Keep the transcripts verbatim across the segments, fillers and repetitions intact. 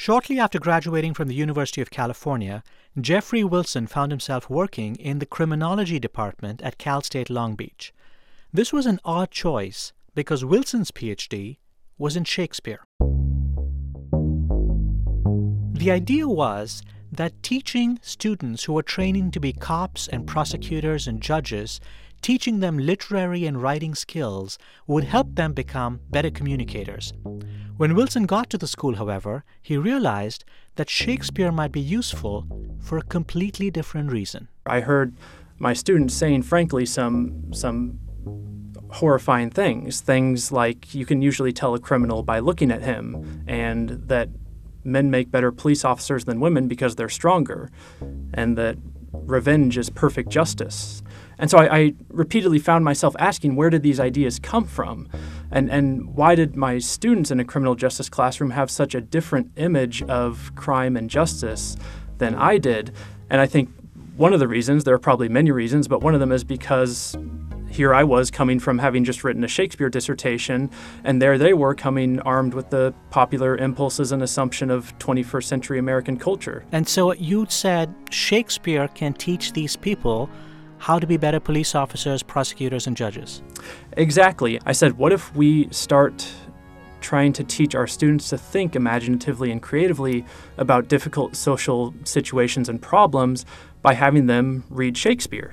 Shortly after graduating from the University of California, Jeffrey Wilson found himself working in the criminology department at Cal State Long Beach. This was an odd choice because Wilson's P H D was in Shakespeare. The idea was that teaching students who were training to be cops and prosecutors and judges, teaching them literary and writing skills would help them become better communicators. When Wilson got to the school, however, he realized that Shakespeare might be useful for a completely different reason. I heard my students saying, frankly, some some horrifying things. Things like you can usually tell a criminal by looking at him, and that men make better police officers than women because they're stronger, and that revenge is perfect justice. And so I, I repeatedly found myself asking, where did these ideas come from? And and why did my students in a criminal justice classroom have such a different image of crime and justice than I did? And I think one of the reasons, there are probably many reasons, but one of them is because here I was coming from having just written a Shakespeare dissertation, and there they were coming armed with the popular impulses and assumption of twenty-first century American culture. And so you said Shakespeare can teach these people how to be better police officers, prosecutors, and judges. Exactly. I said, what if we start trying to teach our students to think imaginatively and creatively about difficult social situations and problems by having them read Shakespeare?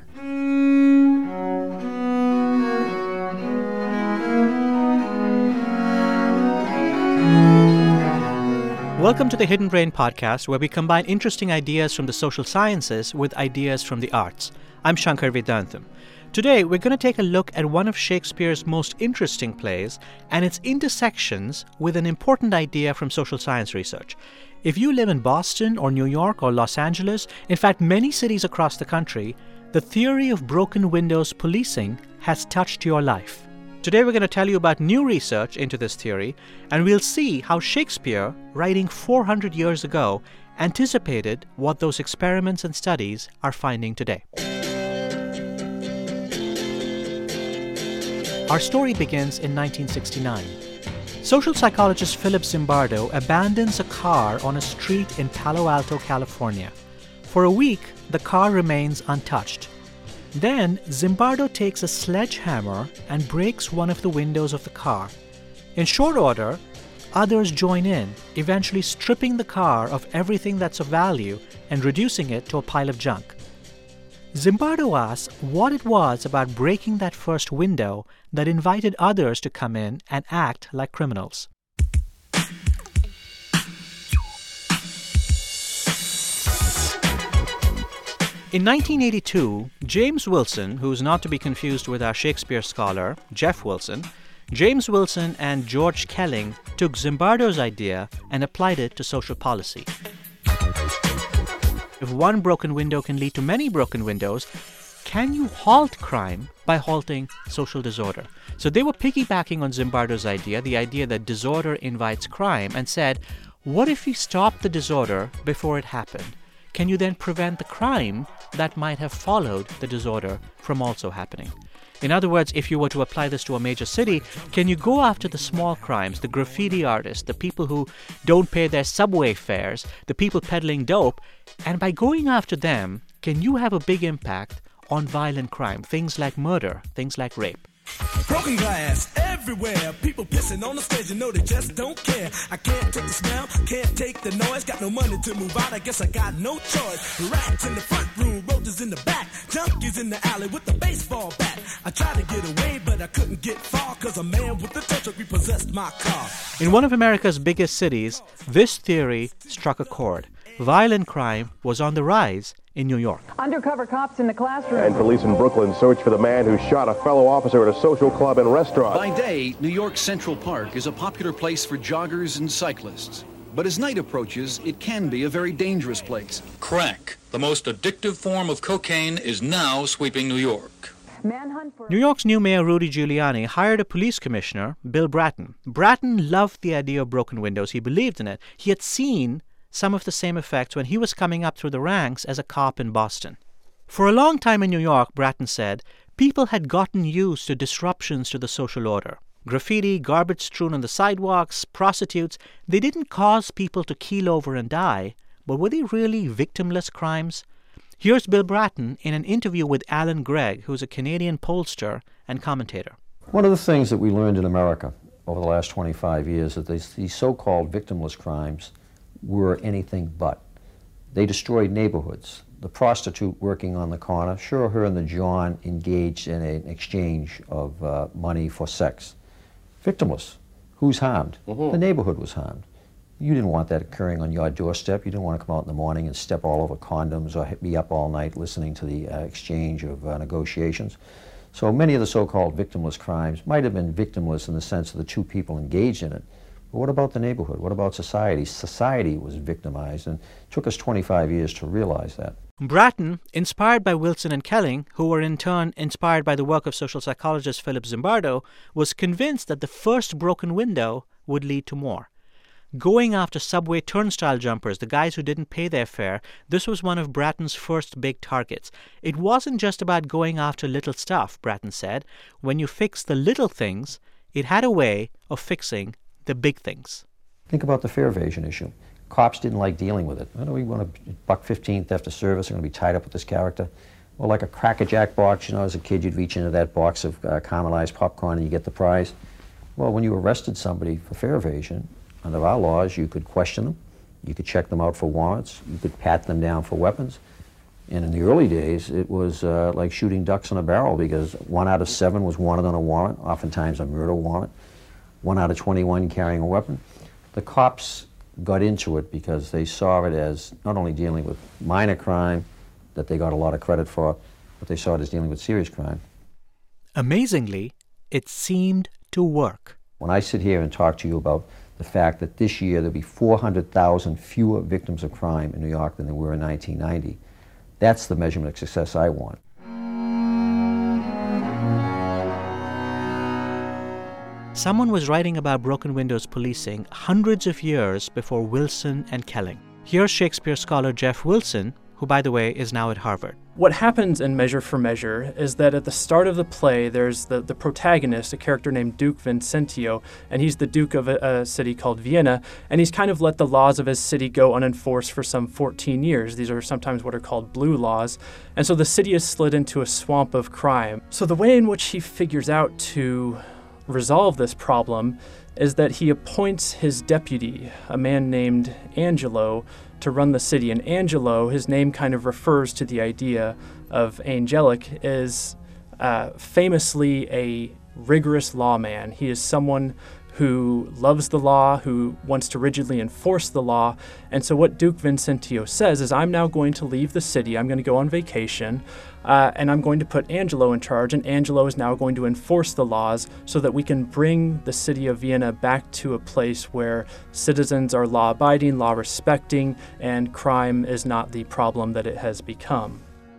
Welcome to the Hidden Brain podcast, where we combine interesting ideas from the social sciences with ideas from the arts. I'm Shankar Vedantam. Today, we're going to take a look at one of Shakespeare's most interesting plays and its intersections with an important idea from social science research. If you live in Boston or New York or Los Angeles, in fact, many cities across the country, the theory of broken windows policing has touched your life. Today, we're going to tell you about new research into this theory, and we'll see how Shakespeare, writing four hundred years ago, anticipated what those experiments and studies are finding today. Our story begins in nineteen sixty-nine. Social psychologist Philip Zimbardo abandons a car on a street in Palo Alto, California. For a week, the car remains untouched. Then, Zimbardo takes a sledgehammer and breaks one of the windows of the car. In short order, others join in, eventually stripping the car of everything that's of value and reducing it to a pile of junk. Zimbardo asks what it was about breaking that first window that invited others to come in and act like criminals. In nineteen eighty-two, James Wilson, who's not to be confused with our Shakespeare scholar, Jeff Wilson, James Wilson and George Kelling took Zimbardo's idea and applied it to social policy. If one broken window can lead to many broken windows, can you halt crime by halting social disorder? So they were piggybacking on Zimbardo's idea, the idea that disorder invites crime, and said, what if we stop the disorder before it happened? Can you then prevent the crime that might have followed the disorder from also happening? In other words, if you were to apply this to a major city, can you go after the small crimes, the graffiti artists, the people who don't pay their subway fares, the people peddling dope, and by going after them, can you have a big impact on violent crime, things like murder, things like rape? Broken glass everywhere, people pissing on the stage, you know they just don't care. I can't take the smell, can't take the noise, got no money to move out, I guess I got no choice. Rats in the front room, roaches in the back, junkies in the alley with the baseball bat. I tried to get away, but I couldn't get far, cause a man with a tow truck repossessed my car. In one of America's biggest cities, this theory struck a chord. Violent crime was on the rise in New York. Undercover cops in the classroom. And police in Brooklyn search for the man who shot a fellow officer at a social club and restaurant. By day, New York's Central Park is a popular place for joggers and cyclists. But as night approaches, it can be a very dangerous place. Crack, the most addictive form of cocaine, is now sweeping New York. For- New York's new mayor, Rudy Giuliani, hired a police commissioner, Bill Bratton. Bratton loved the idea of broken windows. He believed in it. He had seen some of the same effects when he was coming up through the ranks as a cop in Boston. For a long time in New York, Bratton said, people had gotten used to disruptions to the social order. Graffiti, garbage strewn on the sidewalks, prostitutes, they didn't cause people to keel over and die, but were they really victimless crimes? Here's Bill Bratton in an interview with Alan Gregg, who's a Canadian pollster and commentator. One of the things that we learned in America over the last twenty-five years is that these, these so-called victimless crimes were anything but. They destroyed neighborhoods. The prostitute working on the corner, sure, her and the John engaged in an exchange of uh, money for sex. Victimless. Who's harmed? Mm-hmm. The neighborhood was harmed. You didn't want that occurring on your doorstep. You didn't want to come out in the morning and step all over condoms or be up all night listening to the uh, exchange of uh, negotiations. So many of the so-called victimless crimes might have been victimless in the sense of the two people engaged in it. But what about the neighborhood? What about society? Society was victimized, and it took us twenty-five years to realize that. Bratton, inspired by Wilson and Kelling, who were in turn inspired by the work of social psychologist Philip Zimbardo, was convinced that the first broken window would lead to more. Going after subway turnstile jumpers, the guys who didn't pay their fare, this was one of Bratton's first big targets. It wasn't just about going after little stuff, Bratton said. When you fix the little things, it had a way of fixing the big things. Think about the fare evasion issue. Cops didn't like dealing with it. I know we want a buck fifteen theft of service. I'm going to be tied up with this character. Or like a Cracker Jack box. You know, as a kid, you'd reach into that box of uh, caramelized popcorn and you get the prize. Well, when you arrested somebody for fare evasion, under our laws, you could question them, you could check them out for warrants, you could pat them down for weapons. And in the early days, it was uh, like shooting ducks in a barrel because one out of seven was wanted on a warrant, oftentimes a murder warrant, one out of twenty-one carrying a weapon. The cops got into it because they saw it as not only dealing with minor crime that they got a lot of credit for, but they saw it as dealing with serious crime. Amazingly, it seemed to work. When I sit here and talk to you about the fact that this year there'll be four hundred thousand fewer victims of crime in New York than there were in nineteen ninety. That's the measurement of success I want. Someone was writing about broken windows policing hundreds of years before Wilson and Kelling. Here's Shakespeare scholar Jeff Wilson, who, by the way, is now at Harvard. What happens in Measure for Measure is that at the start of the play, there's the, the protagonist, a character named Duke Vincentio, and he's the Duke of a, a city called Vienna, and he's kind of let the laws of his city go unenforced for some fourteen years. These are sometimes what are called blue laws, and so the city has slid into a swamp of crime. So the way in which he figures out to resolve this problem is that he appoints his deputy, a man named Angelo, to run the city. And Angelo, his name kind of refers to the idea of angelic, is uh, famously a rigorous lawman. He is someone who loves the law, who wants to rigidly enforce the law. And so what Duke Vincentio says is, I'm now going to leave the city, I'm going to go on vacation, uh, and I'm going to put Angelo in charge, and Angelo is now going to enforce the laws so that we can bring the city of Vienna back to a place where citizens are law-abiding, law-respecting, and crime is not the problem that it has become.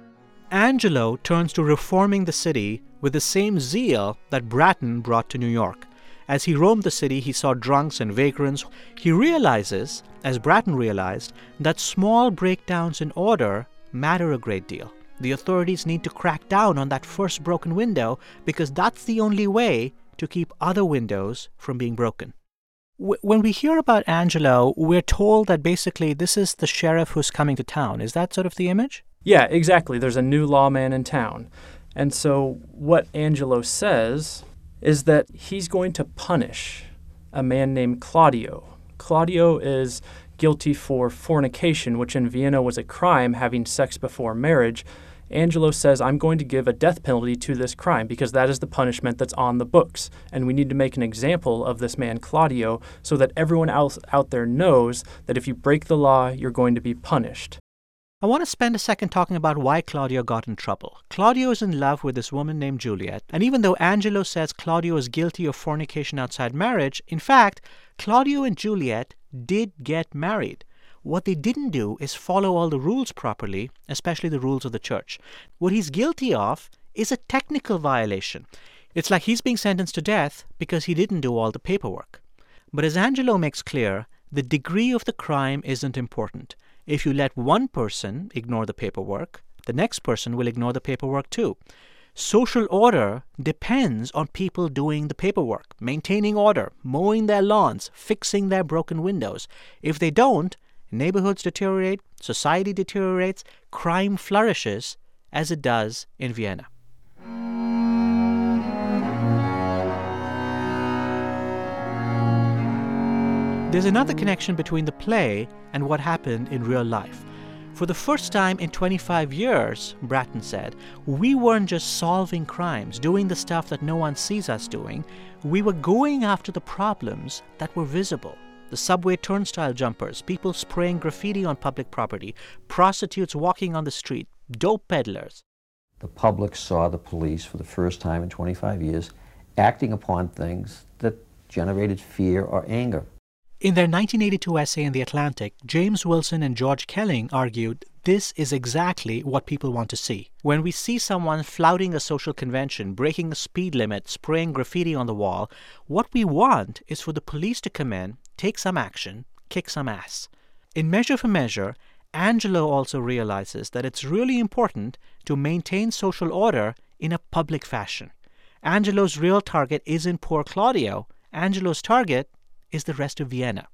Angelo turns to reforming the city with the same zeal that Bratton brought to New York. As he roamed the city, he saw drunks and vagrants. He realizes, as Bratton realized, that small breakdowns in order matter a great deal. The authorities need to crack down on that first broken window because that's the only way to keep other windows from being broken. W- when we hear about Angelo, we're told that basically this is the sheriff who's coming to town. Is that sort of the image? Yeah, exactly. There's a new lawman in town. And so what Angelo says is that he's going to punish a man named Claudio. Claudio is guilty for fornication, which in Vienna was a crime, having sex before marriage. Angelo says, I'm going to give a death penalty to this crime because that is the punishment that's on the books. And we need to make an example of this man Claudio so that everyone else out there knows that if you break the law, you're going to be punished. I want to spend a second talking about why Claudio got in trouble. Claudio is in love with this woman named Juliet, and even though Angelo says Claudio is guilty of fornication outside marriage, in fact, Claudio and Juliet did get married. What they didn't do is follow all the rules properly, especially the rules of the church. What he's guilty of is a technical violation. It's like he's being sentenced to death because he didn't do all the paperwork. But as Angelo makes clear, the degree of the crime isn't important. If you let one person ignore the paperwork, the next person will ignore the paperwork too. Social order depends on people doing the paperwork, maintaining order, mowing their lawns, fixing their broken windows. If they don't, neighborhoods deteriorate, society deteriorates, crime flourishes, as it does in Vienna. There's another connection between the play and what happened in real life. For the first time in twenty-five years, Bratton said, we weren't just solving crimes, doing the stuff that no one sees us doing. We were going after the problems that were visible. The subway turnstile jumpers, people spraying graffiti on public property, prostitutes walking on the street, dope peddlers. The public saw the police for the first time in twenty-five years acting upon things that generated fear or anger. In their nineteen eighty-two essay in The Atlantic, James Wilson and George Kelling argued this is exactly what people want to see. When we see someone flouting a social convention, breaking a speed limit, spraying graffiti on the wall, what we want is for the police to come in, take some action, kick some ass. In Measure for Measure, Angelo also realizes that it's really important to maintain social order in a public fashion. Angelo's real target isn't poor Claudio. Angelo's target is the rest of Vienna.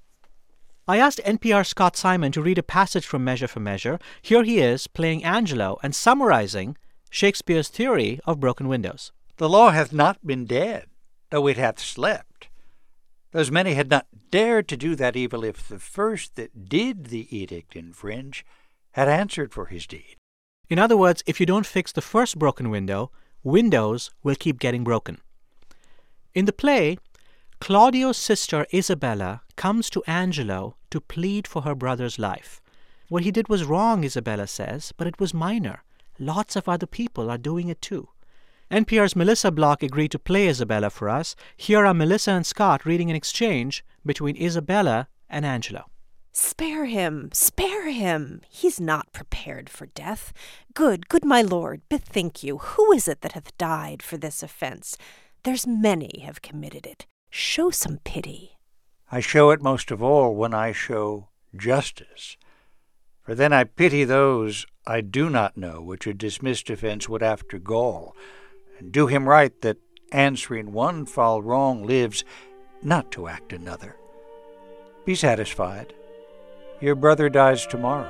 I asked N P R's Scott Simon to read a passage from Measure for Measure. Here he is playing Angelo and summarizing Shakespeare's theory of broken windows. The law hath not been dead, though it hath slept. Those many had not dared to do that evil if the first that did the edict infringe had answered for his deed. In other words, if you don't fix the first broken window, windows will keep getting broken. In the play, Claudio's sister Isabella comes to Angelo to plead for her brother's life. What he did was wrong, Isabella says, but it was minor. Lots of other people are doing it too. N P R's Melissa Block agreed to play Isabella for us. Here are Melissa and Scott reading an exchange between Isabella and Angelo. Spare him, spare him. He's not prepared for death. Good, good my lord, bethink you, who is it that hath died for this offence? There's many have committed it. Show some pity. I show it most of all when I show justice. For then I pity those I do not know, which a dismissed offence would after gall, and do him right that, answering one foul wrong, lives not to act another. Be satisfied. Your brother dies tomorrow.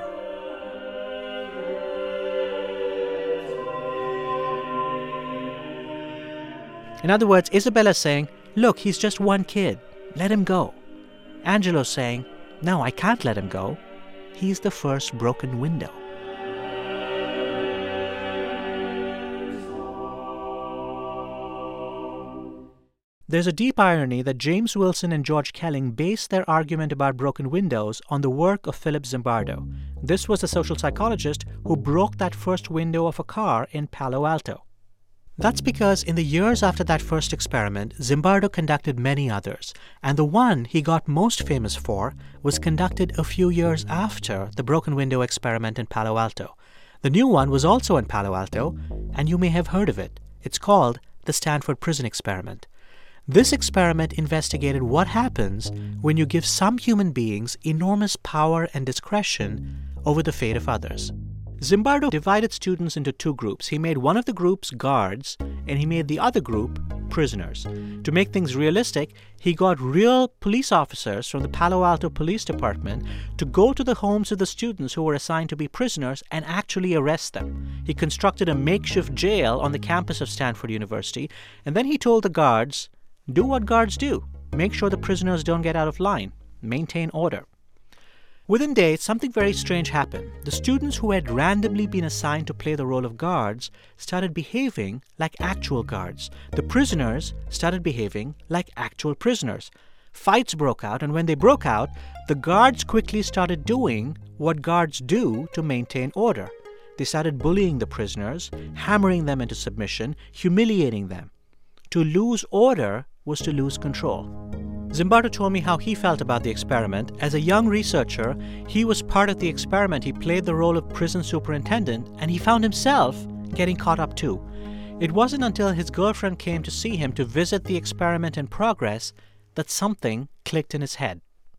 In other words, Isabella's saying, look, he's just one kid. Let him go. Angelo's saying, no, I can't let him go. He's the first broken window. There's a deep irony that James Wilson and George Kelling based their argument about broken windows on the work of Philip Zimbardo. This was a social psychologist who broke that first window of a car in Palo Alto. That's because in the years after that first experiment, Zimbardo conducted many others, and the one he got most famous for was conducted a few years after the broken window experiment in Palo Alto. The new one was also in Palo Alto, and you may have heard of it. It's called the Stanford Prison Experiment. This experiment investigated what happens when you give some human beings enormous power and discretion over the fate of others. Zimbardo divided students into two groups. He made one of the groups guards, and he made the other group prisoners. To make things realistic, he got real police officers from the Palo Alto Police Department to go to the homes of the students who were assigned to be prisoners and actually arrest them. He constructed a makeshift jail on the campus of Stanford University, and then he told the guards, do what guards do. Make sure the prisoners don't get out of line. Maintain order. Within days, something very strange happened. The students who had randomly been assigned to play the role of guards started behaving like actual guards. The prisoners started behaving like actual prisoners. Fights broke out, and when they broke out, the guards quickly started doing what guards do to maintain order. They started bullying the prisoners, hammering them into submission, humiliating them. To lose order was to lose control. Zimbardo told me how he felt about the experiment. As a young researcher, he was part of the experiment. He played the role of prison superintendent, and he found himself getting caught up too. It wasn't until his girlfriend came to see him to visit the experiment in progress that something clicked in his head.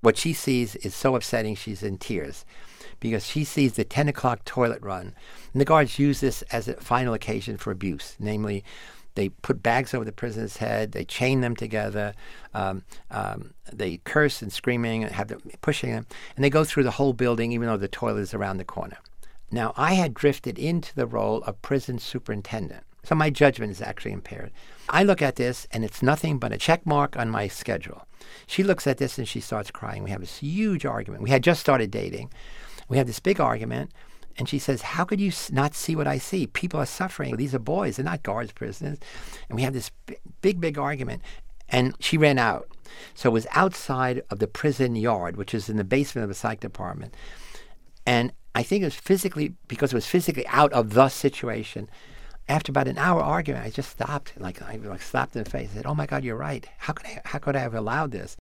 What she sees is so upsetting she's in tears because she sees the ten o'clock toilet run. And the guards use this as a final occasion for abuse, namely they put bags over the prisoner's head, they chain them together, um, um, they curse and screaming and have them pushing them, and they go through the whole building even though the toilet is around the corner. Now, I had drifted into the role of prison superintendent, so my judgment is actually impaired. I look at this, and it's nothing but a check mark on my schedule. She looks at this, and she starts crying. We have this huge argument. We had just started dating. We have this big argument, and she says, how could you not see what I see? People are suffering. These are boys. They're not guards, prisoners. And we have this big, big argument, and she ran out. So it was outside of the prison yard, which is in the basement of the psych department. And I think it was physically, because it was physically out of the situation, after about an hour argument, I just stopped, like I like slapped in the face. I said, "Oh my God, you're right. How could I? How could I have allowed this?"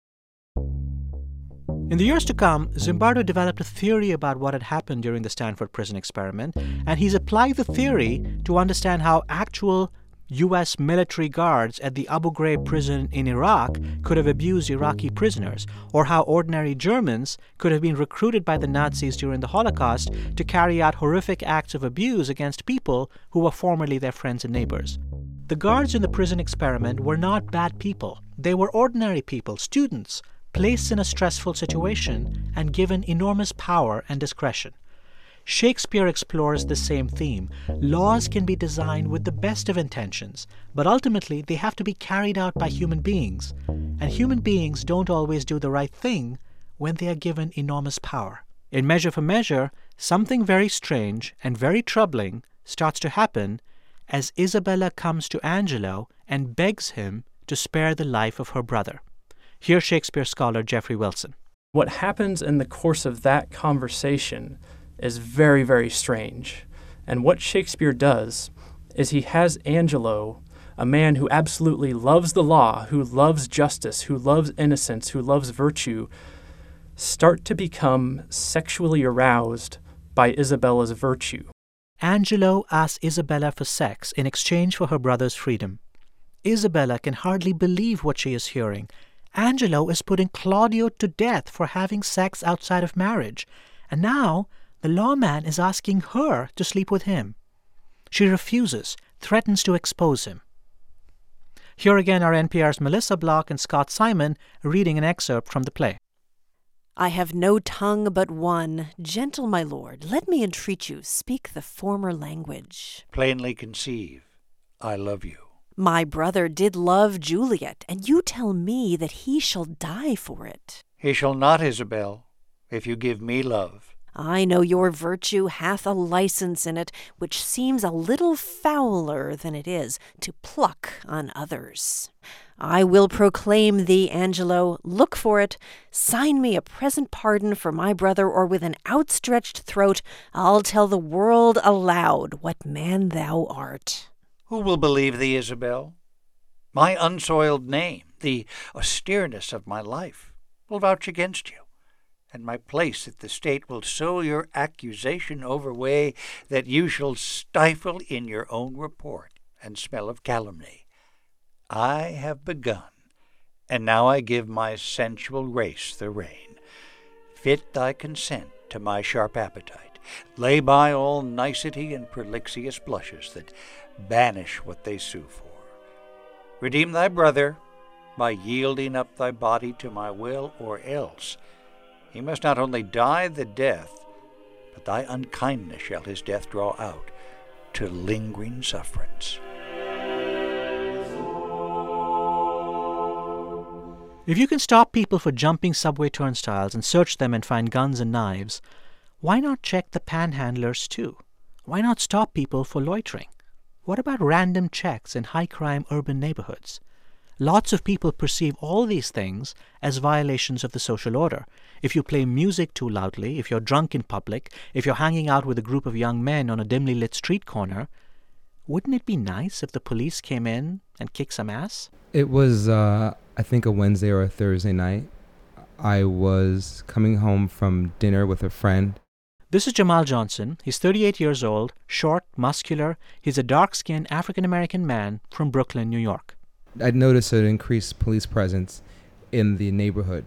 In the years to come, Zimbardo developed a theory about what had happened during the Stanford Prison Experiment, and he's applied the theory to understand how actual U S military guards at the Abu Ghraib prison in Iraq could have abused Iraqi prisoners, or how ordinary Germans could have been recruited by the Nazis during the Holocaust to carry out horrific acts of abuse against people who were formerly their friends and neighbors. The guards in the prison experiment were not bad people. They were ordinary people, students, placed in a stressful situation and given enormous power and discretion. Shakespeare explores the same theme. Laws can be designed with the best of intentions, but ultimately they have to be carried out by human beings. And human beings don't always do the right thing when they are given enormous power. In Measure for Measure, something very strange and very troubling starts to happen as Isabella comes to Angelo and begs him to spare the life of her brother. Here's Shakespeare scholar Jeffrey Wilson. What happens in the course of that conversation is very, very strange. And what Shakespeare does is he has Angelo, a man who absolutely loves the law, who loves justice, who loves innocence, who loves virtue, start to become sexually aroused by Isabella's virtue. Angelo asks Isabella for sex in exchange for her brother's freedom. Isabella can hardly believe what she is hearing. Angelo is putting Claudio to death for having sex outside of marriage, and now the lawman is asking her to sleep with him. She refuses, threatens to expose him. Here again are N P R's Melissa Block and Scott Simon reading an excerpt from the play. I have no tongue but one. Gentle my lord, let me entreat you, speak the former language. Plainly conceive, I love you. My brother did love Juliet, and you tell me that he shall die for it. He shall not, Isabel, if you give me love. I know your virtue hath a license in it, which seems a little fouler than it is, to pluck on others. I will proclaim thee, Angelo, look for it, sign me a present pardon for my brother, or with an outstretched throat I'll tell the world aloud what man thou art. Who will believe thee, Isabel? My unsoiled name, the austereness of my life, will vouch against you. And my place at the state will so your accusation overweigh that you shall stifle in your own report and smell of calumny. I have begun, and now I give my sensual race the rein. Fit thy consent to my sharp appetite. Lay by all nicety and prolixious blushes that banish what they sue for. Redeem thy brother by yielding up thy body to my will, or else he must not only die the death, but thy unkindness shall his death draw out to lingering sufferance. If you can stop people for jumping subway turnstiles and search them and find guns and knives, why not check the panhandlers too? Why not stop people for loitering? What about random checks in high-crime urban neighborhoods? Lots of people perceive all these things as violations of the social order. If you play music too loudly, if you're drunk in public, if you're hanging out with a group of young men on a dimly lit street corner, wouldn't it be nice if the police came in and kicked some ass? It was, uh, I think, a Wednesday or a Thursday night. I was coming home from dinner with a friend. This is Jamal Johnson. He's thirty-eight years old, short, muscular. He's a dark-skinned African-American man from Brooklyn, New York. I'd noticed an increased police presence in the neighborhood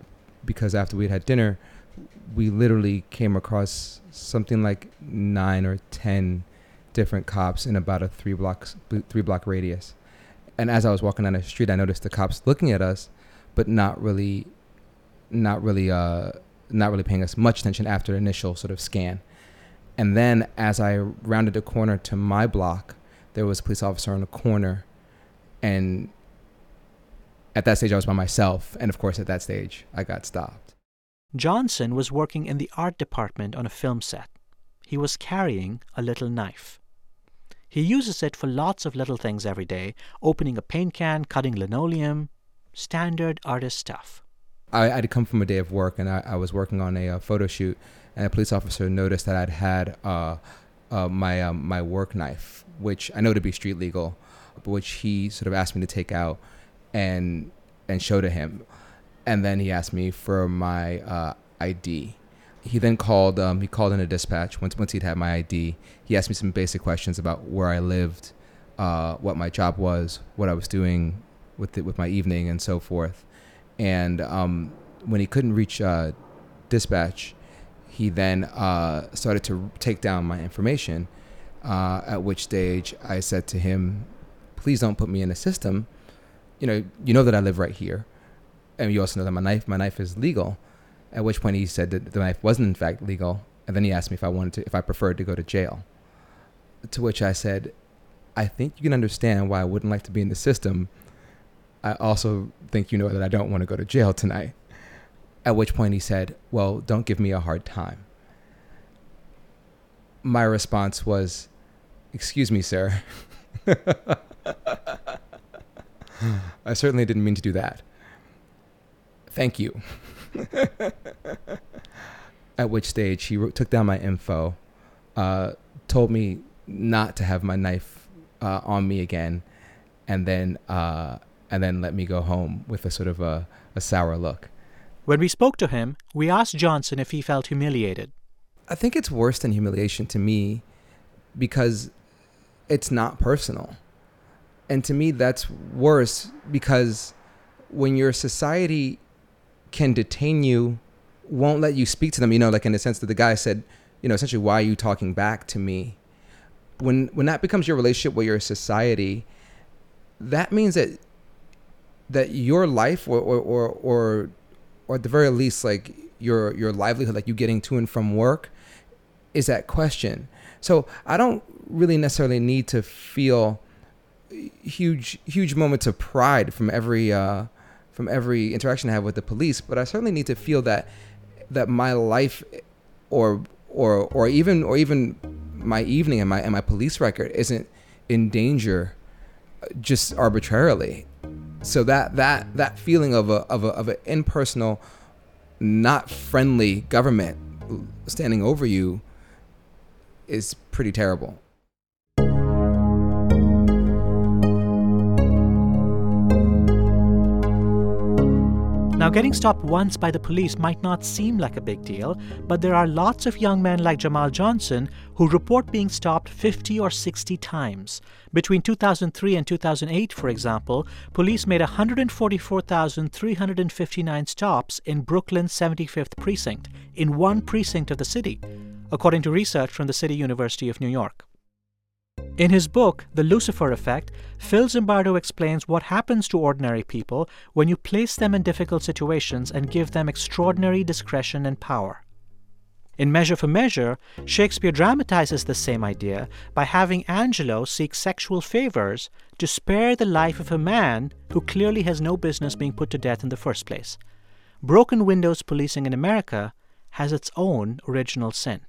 because after we'd had dinner, we literally came across something like nine or ten different cops in about a three blocks three block radius. And as I was walking down the street, I noticed the cops looking at us, but not really, not really, uh, not really paying us much attention after the initial sort of scan. And then as I rounded the corner to my block, there was a police officer on the corner, and at that stage I was by myself. And of course, at that stage, I got stopped. Johnson was working in the art department on a film set. He was carrying a little knife. He uses it for lots of little things every day, opening a paint can, cutting linoleum, standard artist stuff. I, I'd come from a day of work, and I, I was working on a, uh photo shoot, and a police officer noticed that I'd had uh, uh, my um, my work knife, which I know to be street legal, but which he sort of asked me to take out and and show to him. And then he asked me for my uh, I D. He then called, um, he called in a dispatch. Once once he'd had my I D, he asked me some basic questions about where I lived, uh, what my job was, what I was doing with it, with my evening, and so forth. And um, when he couldn't reach uh, dispatch, he then uh, started to take down my information, uh, at which stage I said to him, please don't put me in the system. You know, you know that I live right here. And you also know that my knife, my knife is legal. At which point he said that the knife wasn't in fact legal. And then he asked me if I wanted to, if I preferred to go to jail. To which I said, I think you can understand why I wouldn't like to be in the system. I also think you know that I don't want to go to jail tonight. At which point he said, well, don't give me a hard time. My response was, excuse me, sir. I certainly didn't mean to do that. Thank you. At which stage he wrote, took down my info, uh, told me not to have my knife uh, on me again, and then uh, and then let me go home with a sort of a, a sour look. When we spoke to him, we asked Johnson if he felt humiliated. I think it's worse than humiliation to me because it's not personal. And to me, that's worse because when your society can detain you, won't let you speak to them, you know, like in the sense that the guy said, you know, essentially, why are you talking back to me? When when that becomes your relationship with your society, that means that that your life or or or or, or at the very least, like your your livelihood, like you getting to and from work, is at question. So I don't really necessarily need to feel huge huge moments of pride from every uh, from every interaction I have with the police, but I certainly need to feel that that my life or or or even or even my evening and my and my police record isn't in danger just arbitrarily. So that that that feeling of a of a of an impersonal, not friendly government standing over you is pretty terrible. Now, getting stopped once by the police might not seem like a big deal, but there are lots of young men like Jamal Johnson who report being stopped fifty or sixty times. Between two thousand three and two thousand eight, for example, police made one hundred forty-four thousand three hundred fifty-nine stops in Brooklyn's seventy-fifth precinct, in one precinct of the city, according to research from the City University of New York. In his book, The Lucifer Effect, Phil Zimbardo explains what happens to ordinary people when you place them in difficult situations and give them extraordinary discretion and power. In Measure for Measure, Shakespeare dramatizes the same idea by having Angelo seek sexual favors to spare the life of a man who clearly has no business being put to death in the first place. Broken windows policing in America has its own original sin.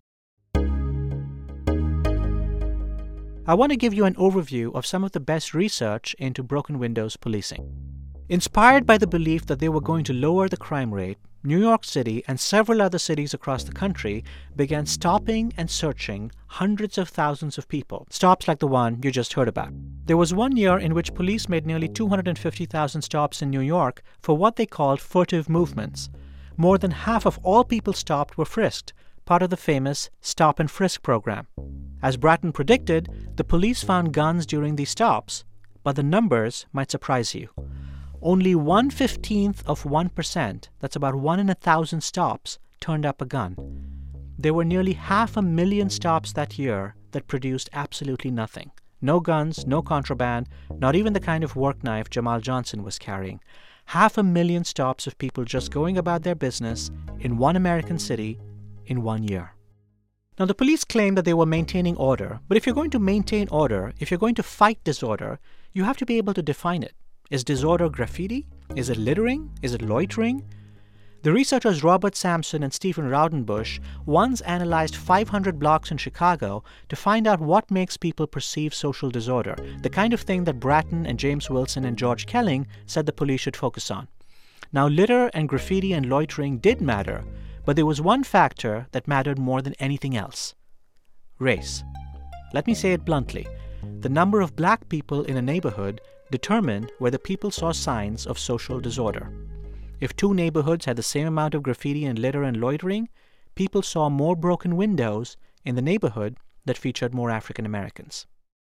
I want to give you an overview of some of the best research into broken windows policing. Inspired by the belief that they were going to lower the crime rate, New York City and several other cities across the country began stopping and searching hundreds of thousands of people, stops like the one you just heard about. There was one year in which police made nearly two hundred fifty thousand stops in New York for what they called furtive movements. More than half of all people stopped were frisked, part of the famous Stop and Frisk program. As Bratton predicted, the police found guns during these stops, but the numbers might surprise you. only one fifteenth of one percent, that's about one in a thousand stops, turned up a gun. There were nearly half a million stops that year that produced absolutely nothing. No guns, no contraband, not even the kind of work knife Jamal Johnson was carrying. Half a million stops of people just going about their business in one American city in one year. Now, the police claim that they were maintaining order, but if you're going to maintain order, if you're going to fight disorder, you have to be able to define it. Is disorder graffiti? Is it littering? Is it loitering? The researchers Robert Sampson and Stephen Raudenbush once analyzed five hundred blocks in Chicago to find out what makes people perceive social disorder, the kind of thing that Bratton and James Wilson and George Kelling said the police should focus on. Now, litter and graffiti and loitering did matter, but there was one factor that mattered more than anything else: race. Let me say it bluntly. The number of black people in a neighborhood determined whether people saw signs of social disorder. If two neighborhoods had the same amount of graffiti and litter and loitering, people saw more broken windows in the neighborhood that featured more African Americans.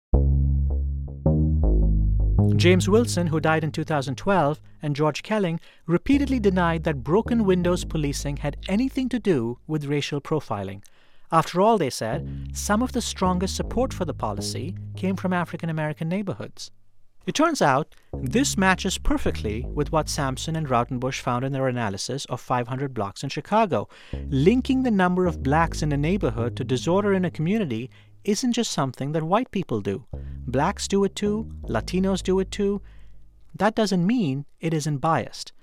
James Wilson, who died in two thousand twelve, and George Kelling repeatedly denied that broken windows policing had anything to do with racial profiling. After all, they said, some of the strongest support for the policy came from African American neighborhoods. It turns out this matches perfectly with what Sampson and Raudenbush found in their analysis of five hundred blocks in Chicago. Linking the number of blacks in a neighborhood to disorder in a community isn't just something that white people do. Blacks do it too. Latinos do it too. That doesn't mean it isn't biased.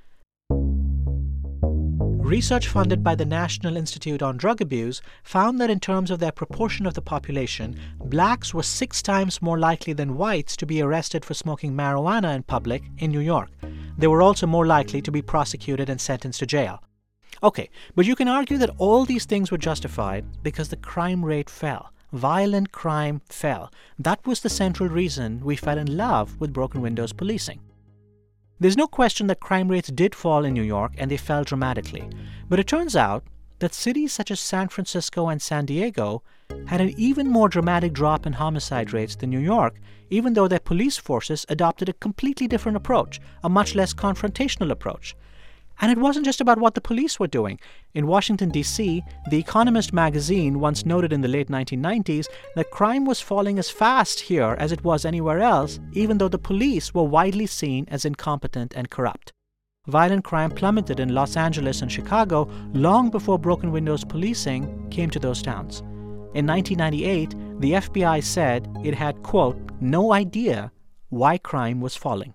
Research funded by the National Institute on Drug Abuse found that in terms of their proportion of the population, blacks were six times more likely than whites to be arrested for smoking marijuana in public in New York. They were also more likely to be prosecuted and sentenced to jail. Okay, but you can argue that all these things were justified because the crime rate fell. Violent crime fell. That was the central reason we fell in love with broken windows policing. There's no question that crime rates did fall in New York, and they fell dramatically. But it turns out that cities such as San Francisco and San Diego had an even more dramatic drop in homicide rates than New York, even though their police forces adopted a completely different approach, a much less confrontational approach. And it wasn't just about what the police were doing. In Washington, D C, The Economist magazine once noted in the late nineteen nineties that crime was falling as fast here as it was anywhere else, even though the police were widely seen as incompetent and corrupt. Violent crime plummeted in Los Angeles and Chicago long before broken windows policing came to those towns. In nineteen ninety-eight, the F B I said it had, quote, no idea why crime was falling.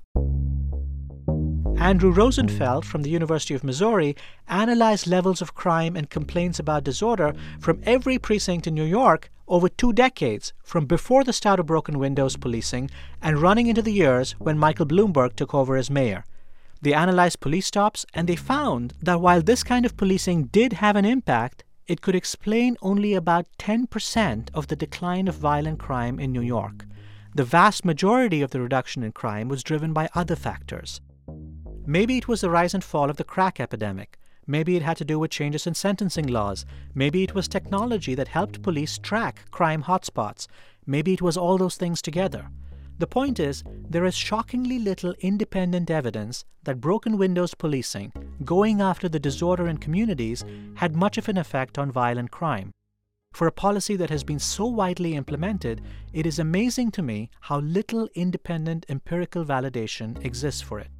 Andrew Rosenfeld from the University of Missouri analyzed levels of crime and complaints about disorder from every precinct in New York over two decades, from before the start of broken windows policing and running into the years when Michael Bloomberg took over as mayor. They analyzed police stops, and they found that while this kind of policing did have an impact, it could explain only about ten percent of the decline of violent crime in New York. The vast majority of the reduction in crime was driven by other factors. Maybe it was the rise and fall of the crack epidemic. Maybe it had to do with changes in sentencing laws. Maybe it was technology that helped police track crime hotspots. Maybe it was all those things together. The point is, there is shockingly little independent evidence that broken windows policing, going after the disorder in communities, had much of an effect on violent crime. For a policy that has been so widely implemented, it is amazing to me how little independent empirical validation exists for it.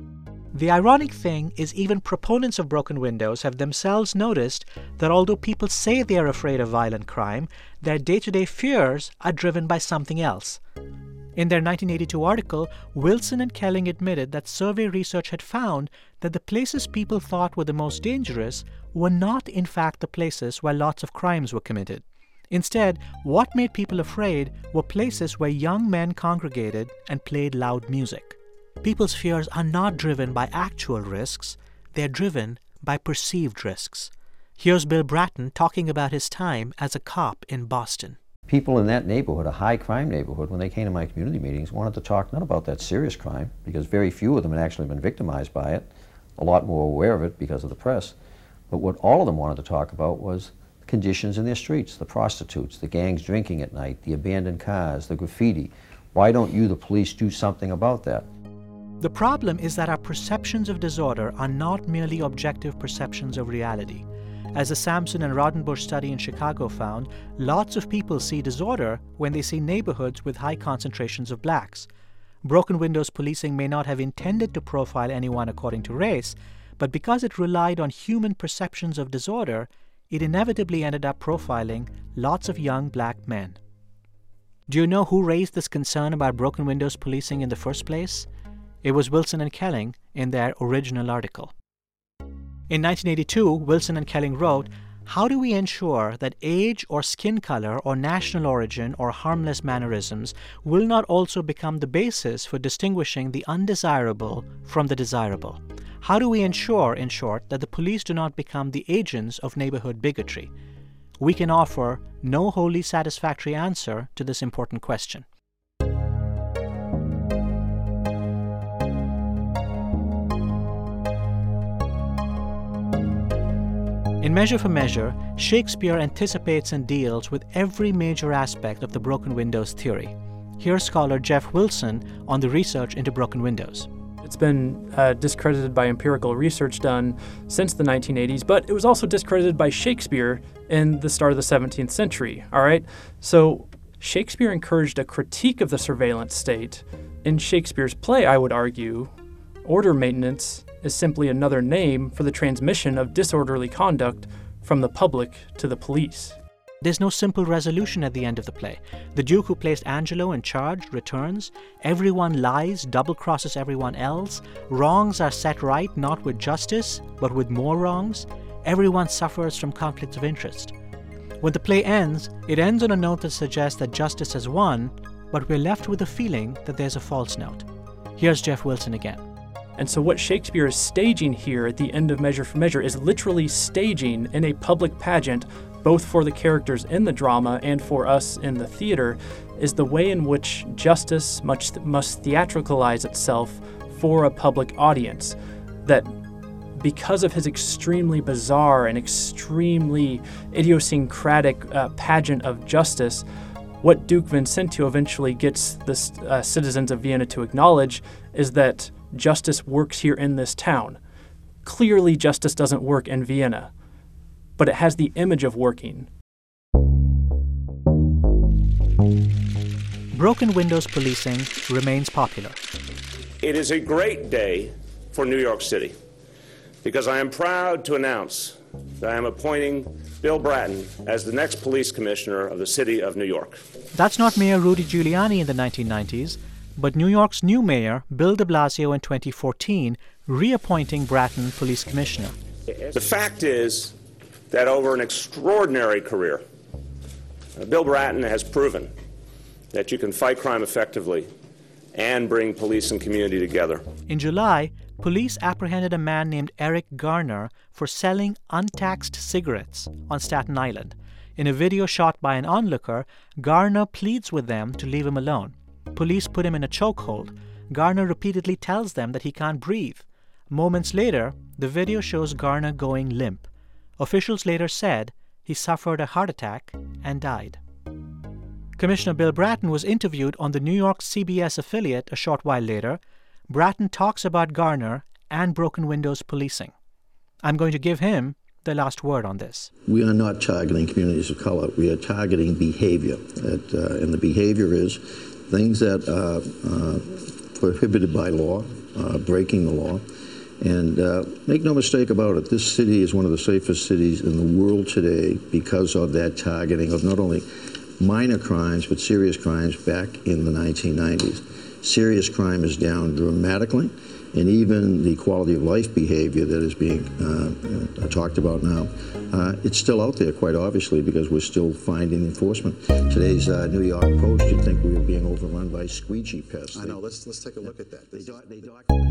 The ironic thing is even proponents of broken windows have themselves noticed that although people say they are afraid of violent crime, their day-to-day fears are driven by something else. In their nineteen eighty-two article, Wilson and Kelling admitted that survey research had found that the places people thought were the most dangerous were not, in fact, the places where lots of crimes were committed. Instead, what made people afraid were places where young men congregated and played loud music. People's fears are not driven by actual risks, they're driven by perceived risks. Here's Bill Bratton talking about his time as a cop in Boston. People in that neighborhood, a high-crime neighborhood, when they came to my community meetings, wanted to talk not about that serious crime, because very few of them had actually been victimized by it, a lot more aware of it because of the press, but what all of them wanted to talk about was the conditions in their streets, the prostitutes, the gangs drinking at night, the abandoned cars, the graffiti. Why don't you, the police, do something about that? The problem is that our perceptions of disorder are not merely objective perceptions of reality. As the Sampson and Rodenbush study in Chicago found, lots of people see disorder when they see neighborhoods with high concentrations of blacks. Broken Windows policing may not have intended to profile anyone according to race, but because it relied on human perceptions of disorder, it inevitably ended up profiling lots of young black men. Do you know who raised this concern about broken windows policing in the first place? It was Wilson and Kelling in their original article. In nineteen eighty-two, Wilson and Kelling wrote, "How do we ensure that age or skin color or national origin or harmless mannerisms will not also become the basis for distinguishing the undesirable from the desirable? How do we ensure, in short, that the police do not become the agents of neighborhood bigotry?" We can offer no wholly satisfactory answer to this important question. In Measure for Measure, Shakespeare anticipates and deals with every major aspect of the broken windows theory. Here's scholar Jeff Wilson on the research into broken windows. It's been uh, discredited by empirical research done since the nineteen eighties, but it was also discredited by Shakespeare in the start of the seventeenth century, all right? So Shakespeare encouraged a critique of the surveillance state. In Shakespeare's play, I would argue, order maintenance is simply another name for the transmission of disorderly conduct from the public to the police. There's no simple resolution at the end of the play. The Duke who placed Angelo in charge returns. Everyone lies, double-crosses everyone else. Wrongs are set right not with justice, but with more wrongs. Everyone suffers from conflicts of interest. When the play ends, it ends on a note that suggests that justice has won, but we're left with the feeling that there's a false note. Here's Jeff Wilson again. And so what Shakespeare is staging here at the end of Measure for Measure is literally staging in a public pageant, both for the characters in the drama and for us in the theater, is the way in which justice must, must theatricalize itself for a public audience. That because of his extremely bizarre and extremely idiosyncratic uh, pageant of justice, what Duke Vincentio eventually gets the uh, citizens of Vienna to acknowledge is that justice works here in this town. Clearly, justice doesn't work in Vienna, but it has the image of working. Broken windows policing remains popular. It is a great day for New York City because I am proud to announce that I am appointing Bill Bratton as the next police commissioner of the city of New York. That's not Mayor Rudy Giuliani in the nineteen nineties, but New York's new mayor, Bill de Blasio, in twenty fourteen, reappointing Bratton police commissioner. The fact is that over an extraordinary career, uh, Bill Bratton has proven that you can fight crime effectively and bring police and community together. In July, police apprehended a man named Eric Garner for selling untaxed cigarettes on Staten Island. In a video shot by an onlooker, Garner pleads with them to leave him alone. Police put him in a chokehold. Garner repeatedly tells them that he can't breathe. Moments later, the video shows Garner going limp. Officials later said he suffered a heart attack and died. Commissioner Bill Bratton was interviewed on the New York C B S affiliate a short while later. Bratton talks about Garner and broken windows policing. I'm going to give him the last word on this. We are not targeting communities of color. We are targeting behavior. That, uh, and the behavior is things that are uh, prohibited by law, uh, breaking the law. And uh, make no mistake about it, this city is one of the safest cities in the world today because of that targeting of not only minor crimes but serious crimes back in the nineteen nineties. Serious crime is down dramatically, and even the quality of life behavior that is being uh, uh, talked about now, uh, it's still out there quite obviously because we're still finding enforcement. Today's uh, New York Post, you'd think we were being overrun by squeegee pests. I know, let's, let's take a look at that. They, do, they document.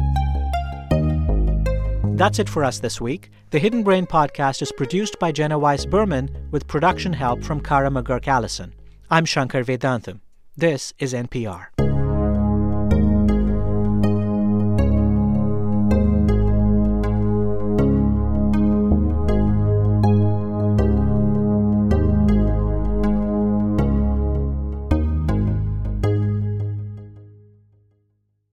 That's it for us this week. The Hidden Brain podcast is produced by Jenna Weiss-Berman with production help from Kara McGurk-Allison. I'm Shankar Vedantam. This is N P R.